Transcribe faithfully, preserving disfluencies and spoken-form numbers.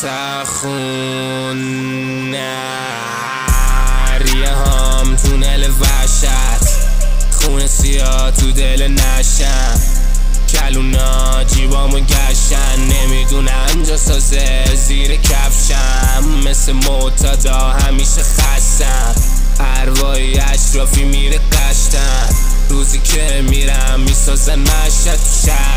تا خون ریه هم تونل وحشت، خون سیاه تو دل نشم، کلونا جیبامو گشتن، نمیدونم جا سازه زیر کفشم، مثل معتادا همیشه خستم، ارواحی اشرافی میره قشتن، روزی که میرم میسازن مشهد تو شهر.